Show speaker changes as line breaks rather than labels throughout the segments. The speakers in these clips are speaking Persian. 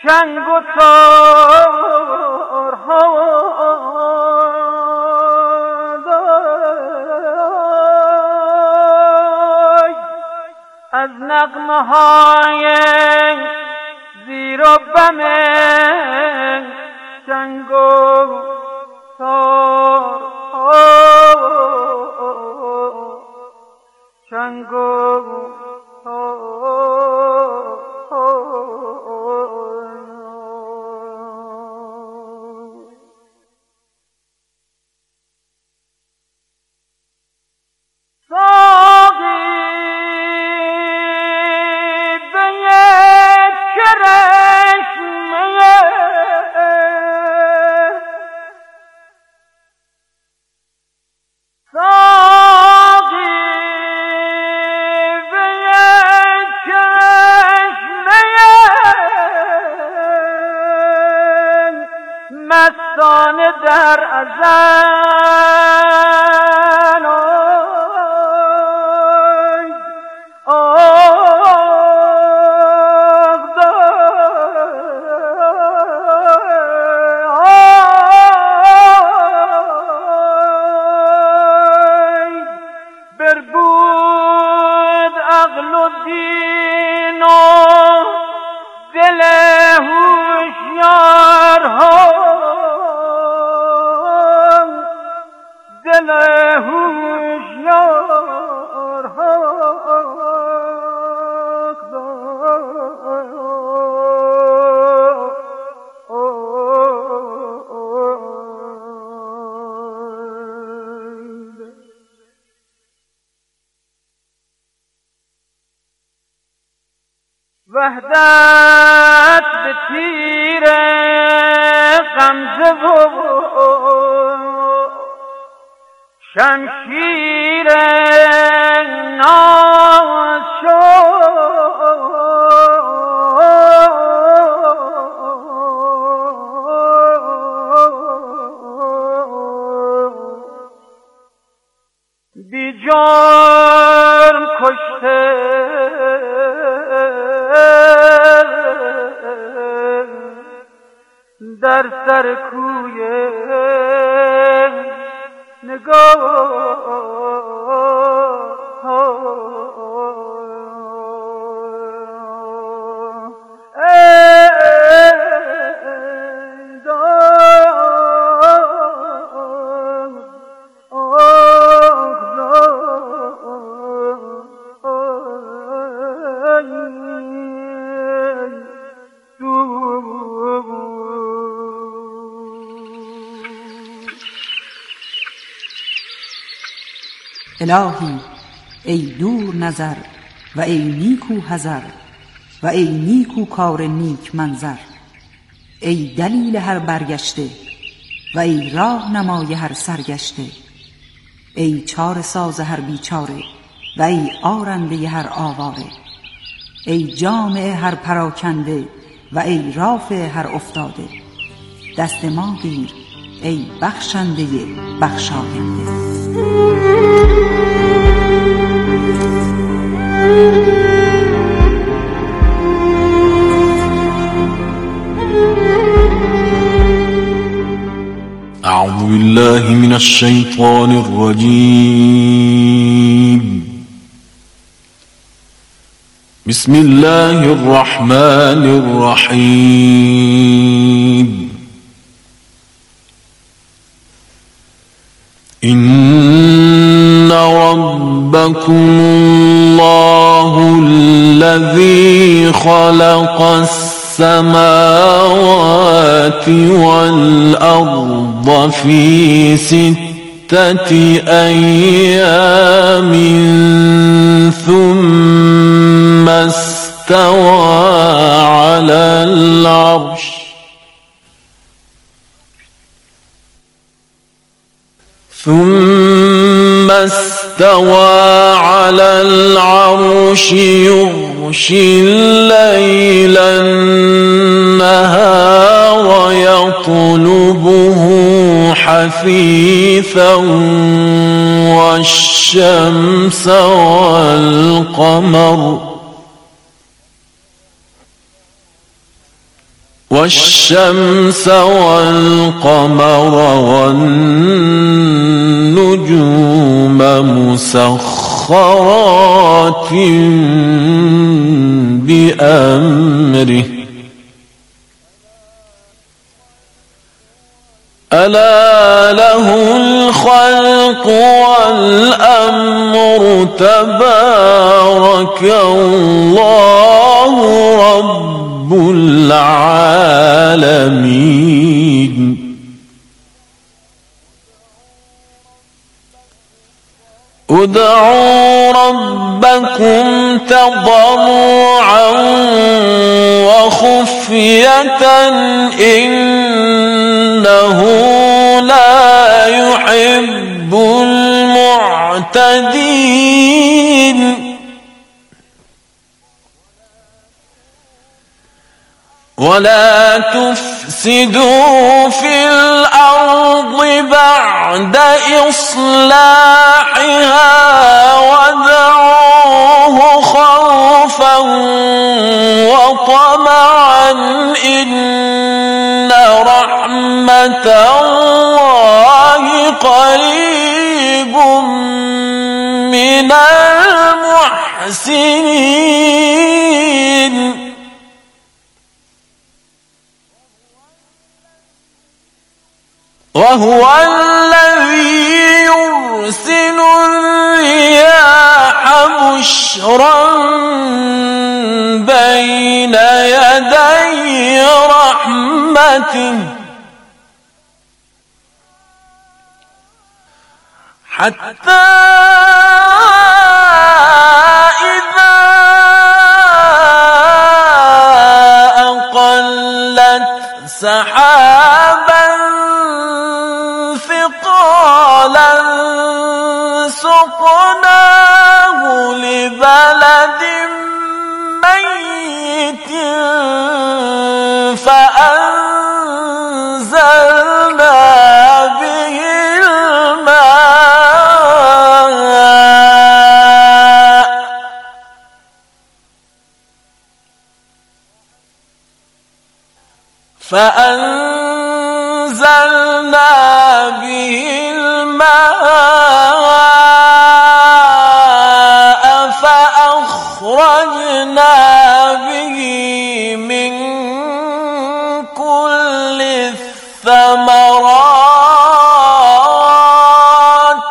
شنگ و تارها از نغمه های زیر و بم شنگ و تارها شنگ و مستانه در ازل بربود عقل و دین و دل هوشیارها دل هوشیارها وحدت به تیر غمزه و شمشیر ناز بی جرم کشته در سر کوی نگاه
الهی ای دور نظر و ای نیکو حذر و ای نیکو کار نیک منظر، ای دلیل هر برگشته و ای راه نمای هر سرگشته، ای چاره ساز هر بیچاره و ای آرنده هر آواره، ای جامع هر پراکنده و ای رافع هر افتاده، دست ما گیر ای بخشنده بخشاینده.
أعوذ بالله من الشيطان الرجيم. بسم الله الرحمن الرحيم. إن ربكم الله الذي خلق السماوات والأرض في 6 أيام ثم استوى على العرش يغشي الليل النهار يطلبه حثيثا والشمس والقمر والشمس والقمر والنجوم مسخرات بأمره ألا له الخلق والأمر تبارك الله رب العالمين ادعوا ربكم تضرعا وخفية إنه لا يحب المعتدين ولا تفسدوا في الأرض بعد إصلاحها وادعوه خوفا وطمعا إن رحمة الله قريب من المحسنين وهو الذي يرسل الرياح بشرا بين يدي رحمته حتى إذا أقلت سحابا ثقالا سقناه لبلد ميت فأنزلنا به الماء فأخرجنا به من كل الثمرات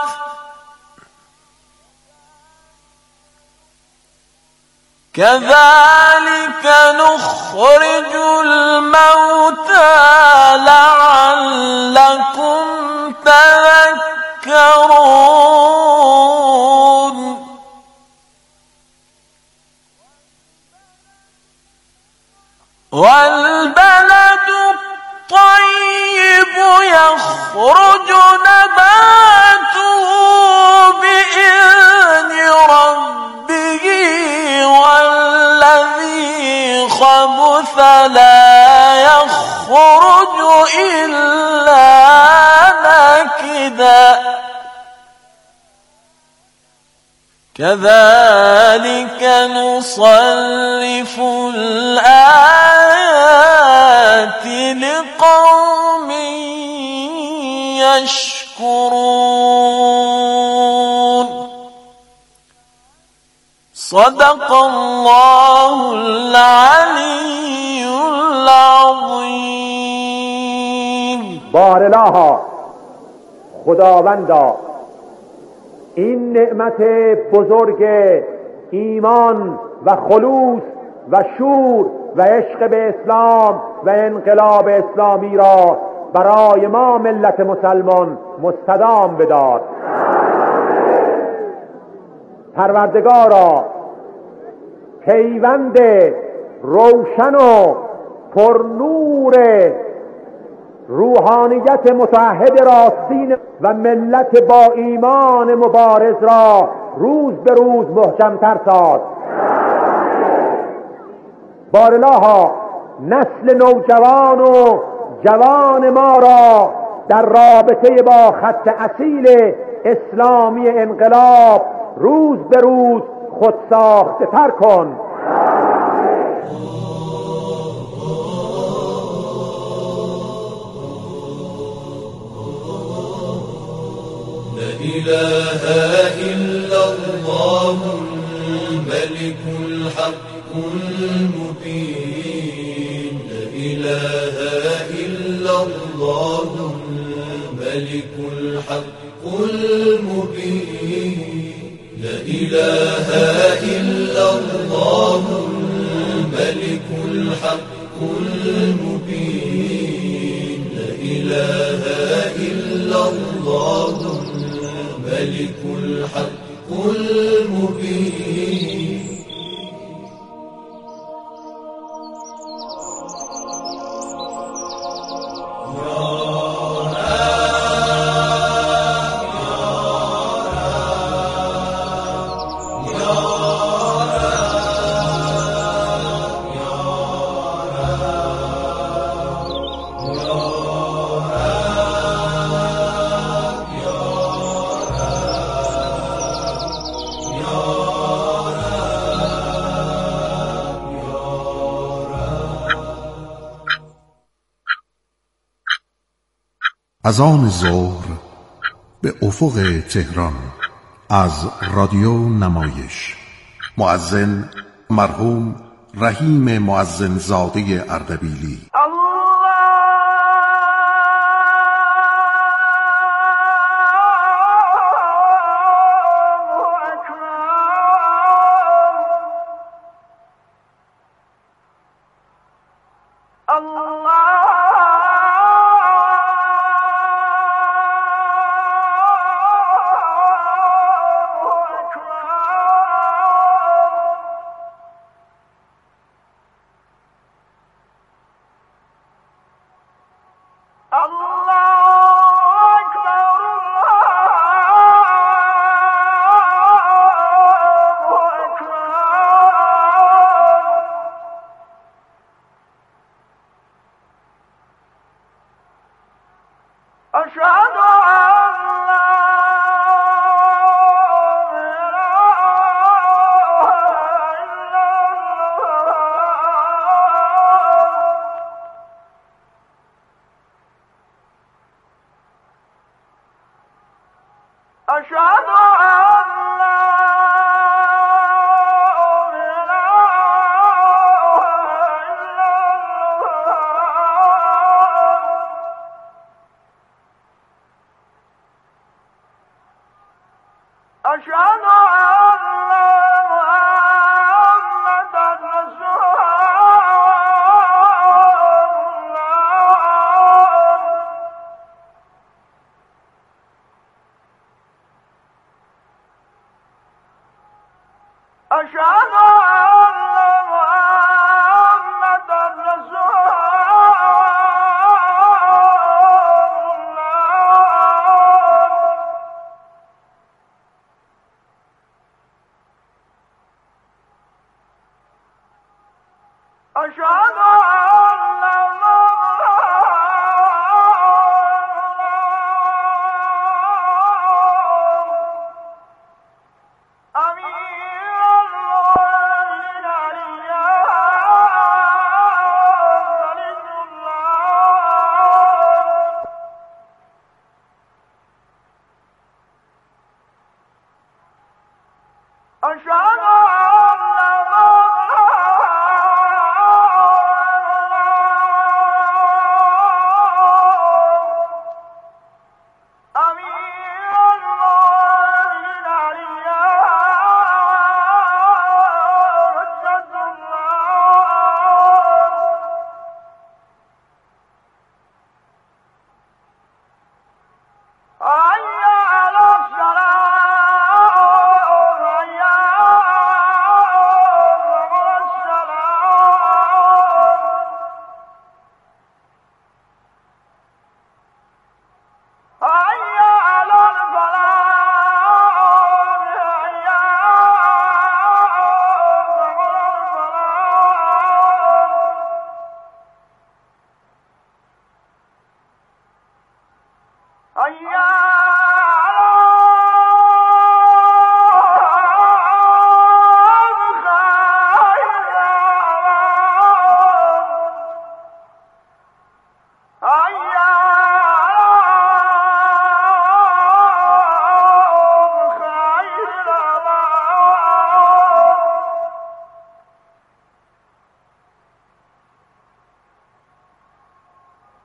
كذلك نخرج الموتى لعلكم تذكرون والبلد الطيب يخرج نباته بإذن ربه والذي خبث لا يخرج إلا نكدا كذلك نصرف الآيات لقوم يشكرون صدق الله العلی العظیم.
بارالها خداوندا این نعمت بزرگ ایمان و خلوص و شور و عشق به اسلام و انقلاب اسلامی را برای ما ملت مسلمان مستدام بدار. پروردگارا پیوند روشن و پرنور روحانیت متحد راستین و ملت با ایمان مبارز را روز به روز محکم‌تر ساز. بارالها نسل نوجوان و جوان ما را در رابطه با خط اصیل اسلامی انقلاب روز به روز خودساخته تر کن.
إله إلا الله الملك الحق المبين لا إله إلا الله الملك الحق المبين لا إله إلا الله الملك الحق المبين لا إله إلا الله الملك الحق المبين
از آن ظهر به افق تهران از رادیو نمایش مؤذن مرحوم رحیم مؤذن زاده اردبیلی.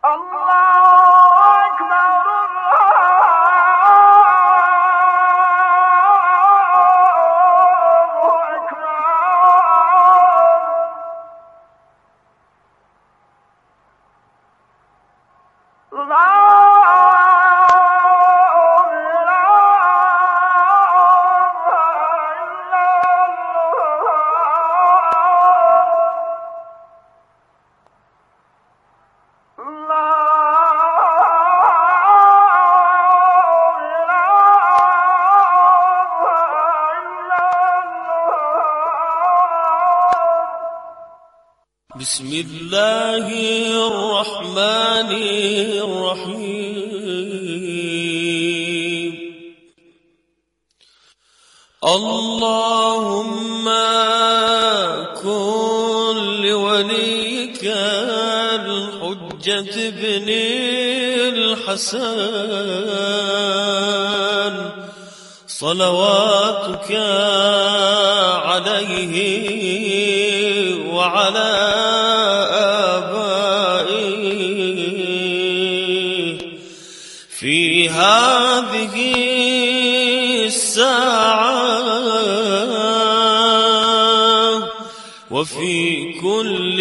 بسم الله الرحمن الرحيم. اللهم كن لوليك الحجة بن الحسن صلواتك عليه وعلى آبائه في هذه الساعة وفي كل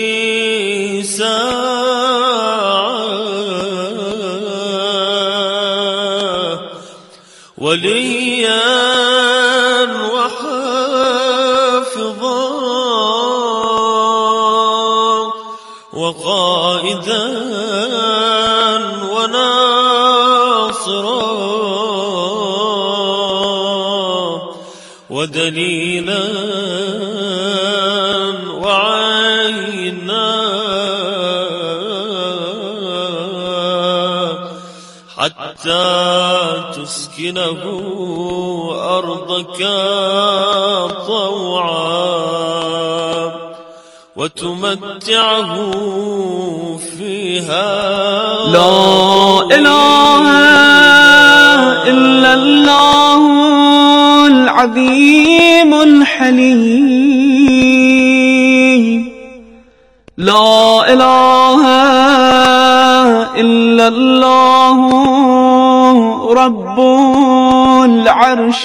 ساعة وليا وحافظا وقائدا وناصرا ودليلا وعينا حتى تسكنه أرضك طوعا وتمتعه فيها.
لا إله إلا الله العظيم الحليم. لا إله إلا الله رب العرش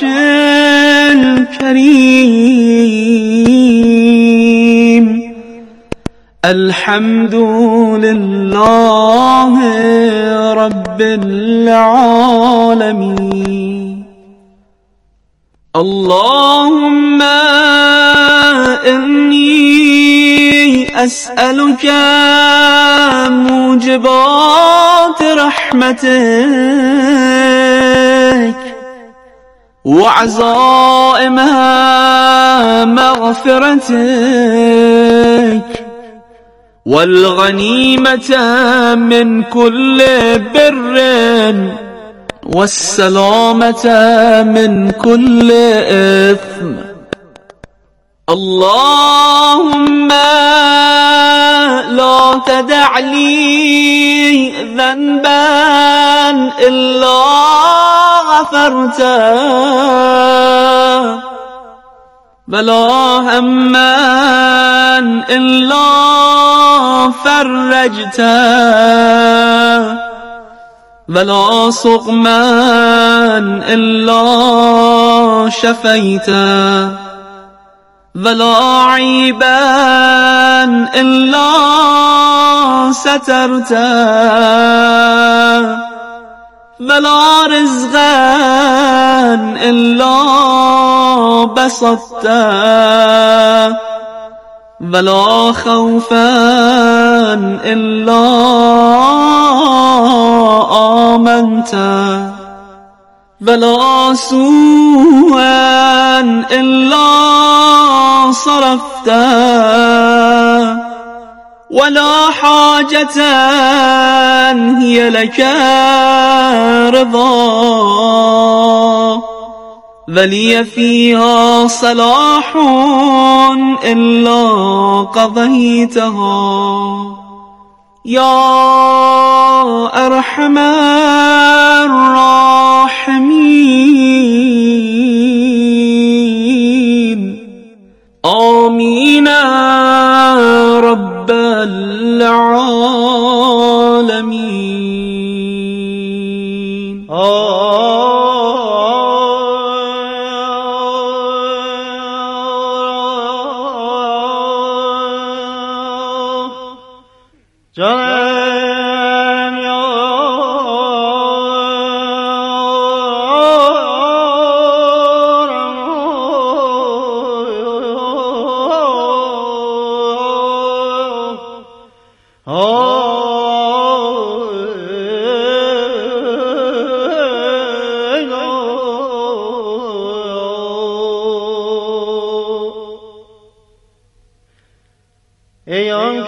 الكريم. الحمد لله رب العالمين. اللهم إني أسألك موجبات رحمتك وعزائم مغفرتك والغنيمة من كل بر والسلامة من كل إثم. اللهم لا تدع لي ذنبا إلا غفرته ولا هما إلا فرجته ولا سقما إلا شفيته ولا عيبا إلا سترته ولا رزقا إلا بسطته ولا خوفا إلا آمنته ولا سوءا إلا صرفته ولا حاجة هي لك رضا ولي فيها صلاح إلا قضيتها يا أرحم الراحمين. آمين رب العالمين.
جانم یارم ای آن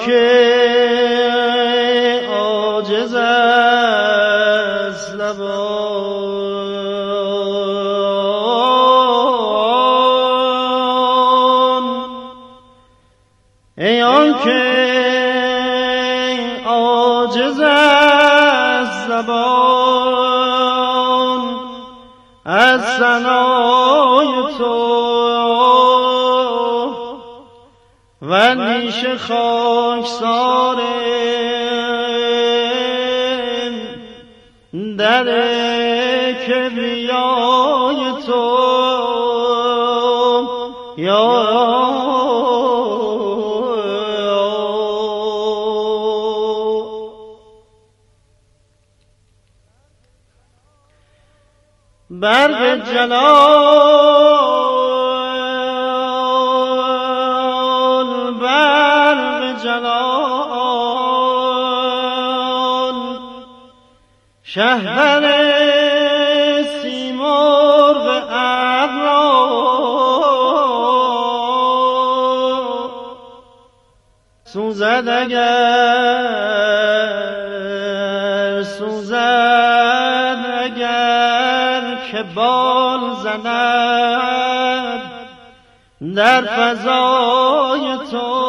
که عاجز از لبان، ای آن که عاجز از زبان از ثنای تو و نیش خاکسار در کبریای تو یا برق جلال، برق جلال، شهپر سیمرغ ابرا سوزد اگر، سوزد اگر که بال زند در فضای تو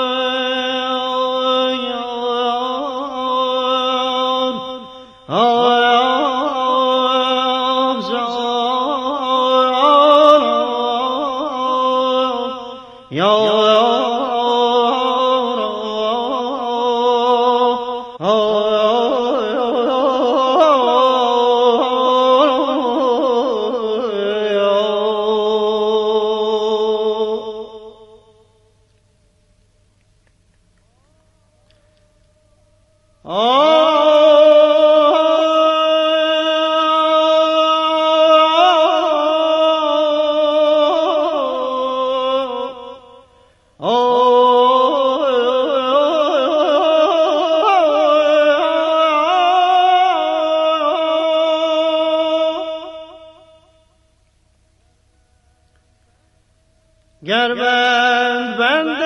گر بند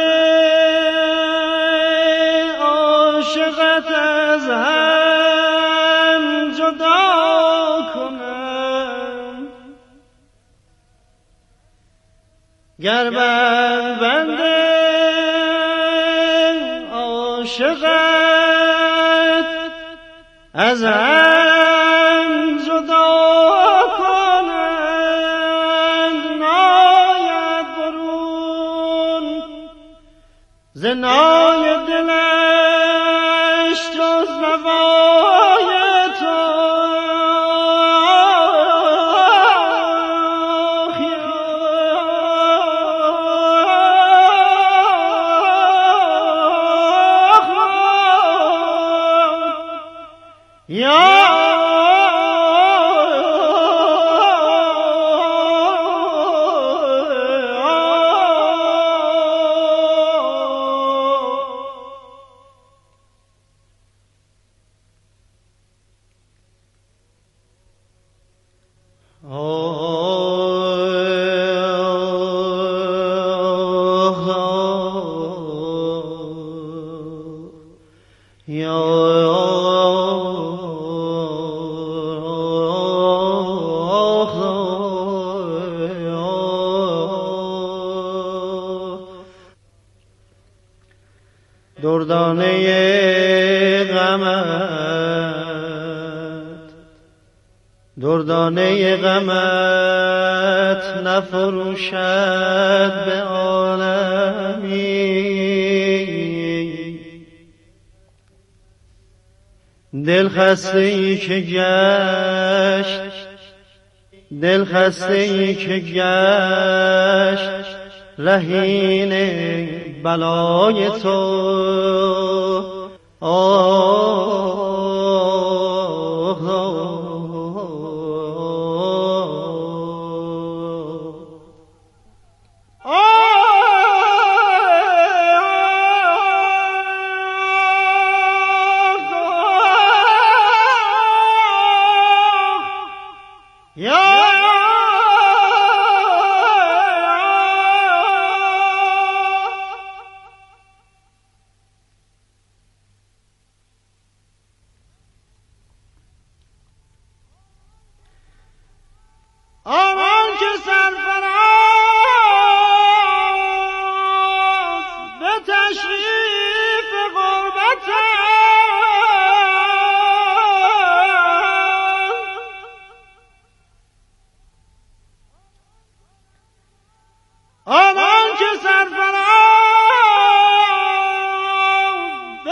عاشقت از هم جدا کنم، گر بند عاشقت از هم جدا زنای دلش جز نوای تو یا دردانه غمت نفروشد به عالمی، دل خسته ای که گشت، دل خسته ای که گشت رهین بلای تو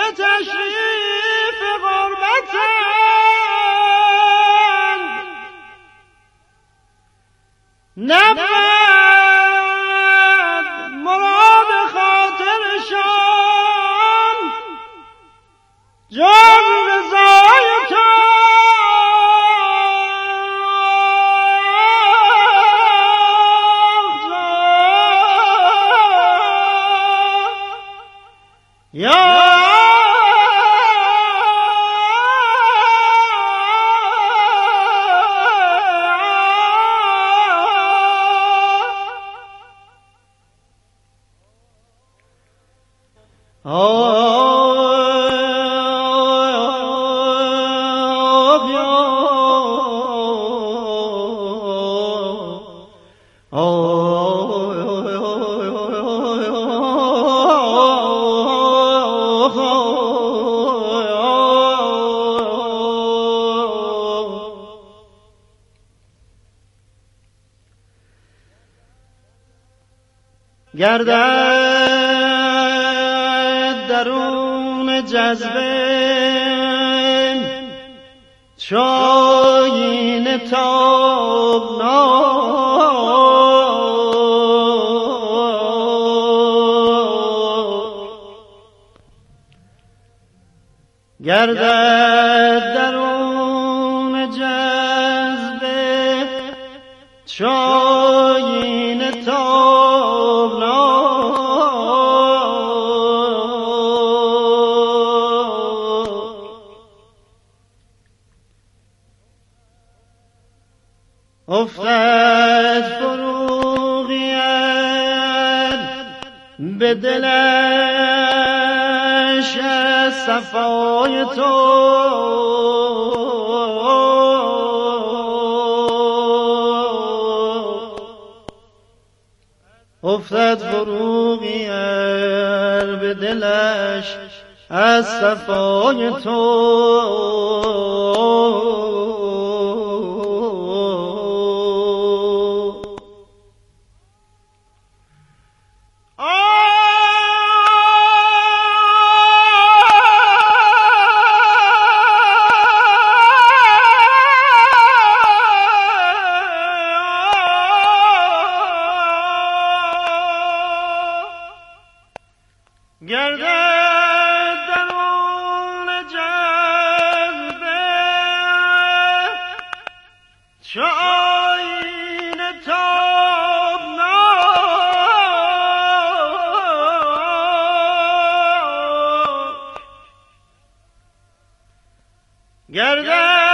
تشریف غربتند، نبود مراد خاطرشان جز رضای تو. گردد درون جذبه چاین تابناک، گردد درون جذبه چاین تابناک، افتد فروغیت به دلش از صفای تو، افتد فروغیت به دلش از صفای تو. گردد درون جذبه چاین تابناک، گردد